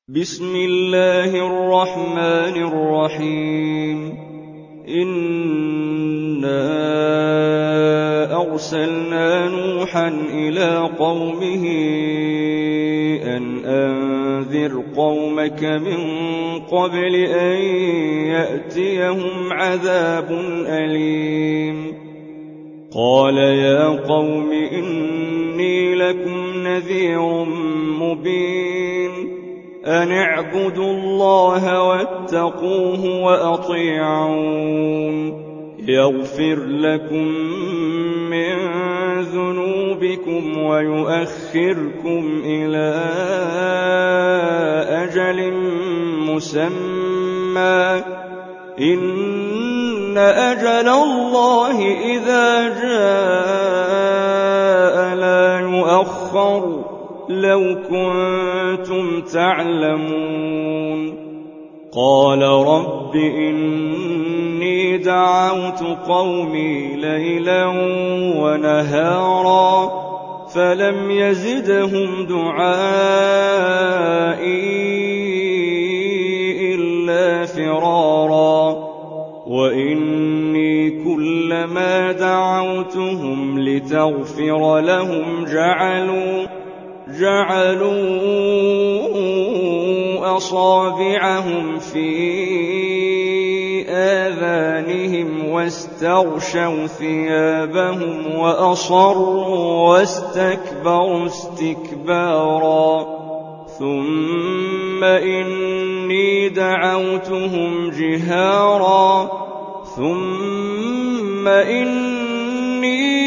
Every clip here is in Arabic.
بسم الله الرحمن الرحيم إنا أرسلنا نوحا إلى قومه أن أنذر قومك من قبل أن يأتيهم عذاب أليم قال يا قوم إني لكم نذير مبين أن اعبدوا الله واتقوه وأطيعون يغفر لكم من ذنوبكم ويؤخركم إلى أجل مسمى إن أجل الله إذا جاء لا يؤخر لو كنتم تعلمون قال رب إني دعوت قومي ليلا ونهارا فلم يزدهم دعائي إلا فرارا وإني كلما دعوتهم لتغفر لهم جعلوا أصابعهم في آذانهم واستغشوا ثيابهم وأصروا واستكبروا استكبارا ثم إني دعوتهم جهارا ثم إني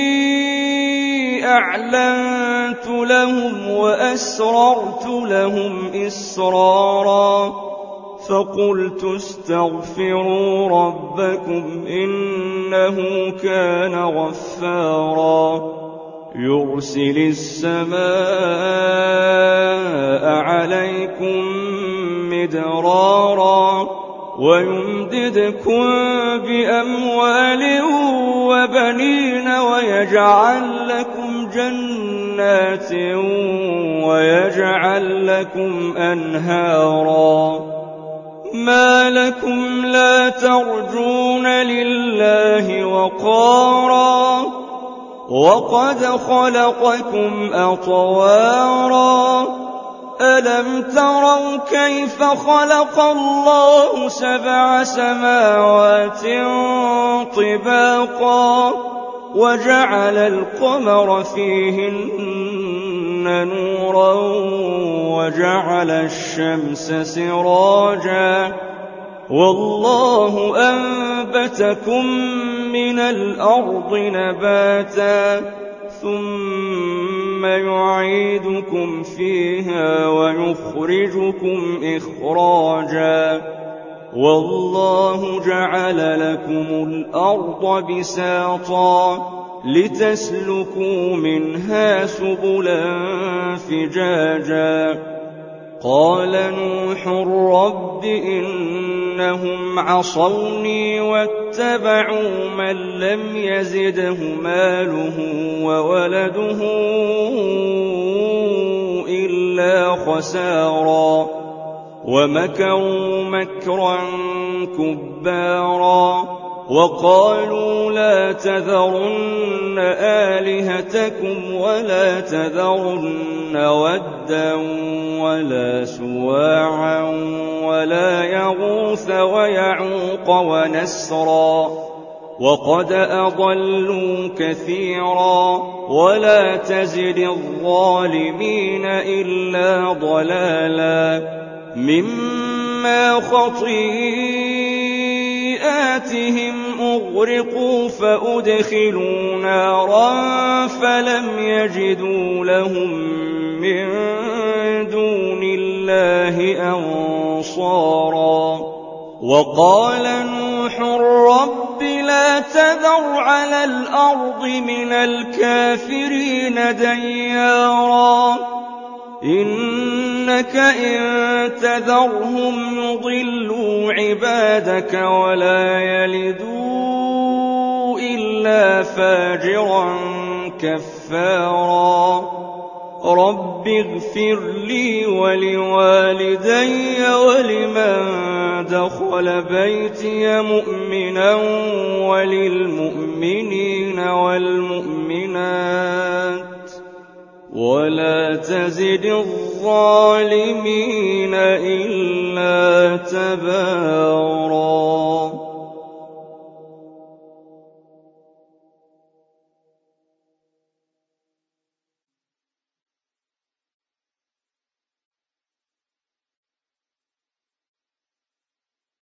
أعلنت لهم وأسررت لهم إسرارا فقلت استغفروا ربكم إنه كان غفارا يرسل السماء عليكم مدرارا ويمددكم بأموال وبنين ويجعل لكم جنات ويجعل لكم أنهارا ما لكم لا ترجون لله وقارا وقد خلقكم أطوارا ألم تروا كيف خلق الله 7 سماوات طباقا وجعل القمر فيهن نورا وجعل الشمس سراجا والله أنبتكم من الأرض نباتا ثم يعيدكم فيها ويخرجكم إخراجا والله جعل لكم الأرض بساطا لتسلكوا منها سبلا فجاجا قال نوح رب إنهم عصوني واتبعوا من لم يزده ماله وولده إلا خسارا ومكروا مكرا كبارا وقالوا لا تذرن آلهتكم ولا تذرن ودا ولا سواعا ولا يغوث ويعوق ونسرا وقد أضلوا كثيرا ولا تزد الظالمين إلا ضلالا مما خطيئاتهم أغرقوا فأدخلوا نارا فلم يجدوا لهم من دون الله أنصارا وقال نوح رب لا تذر على الأرض من الكافرين ديارا إنك إن تذرهم يضلوا عبادك ولا يلدوا إلا فاجرا كفارا رب اغفر لي ولوالدي ولمن دخل بيتي مؤمنا وللمؤمنين والمؤمنات ولا تزد الظالمين إلا تبارا.